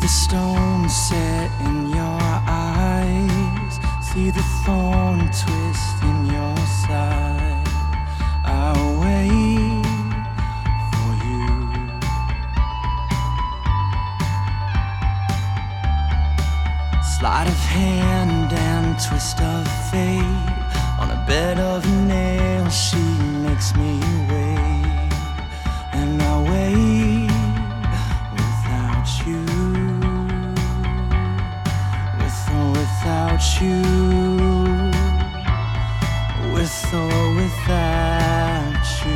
the stone set in your eyes, see the thorn twist in your side. I'll wait for you. Sleight of hand and twist of fate, on a bed of nails she makes me wait, and I'll wait without you, without you, with or without you.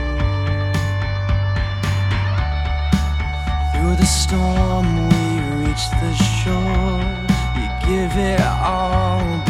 Through the storm we reach the shore, you give it all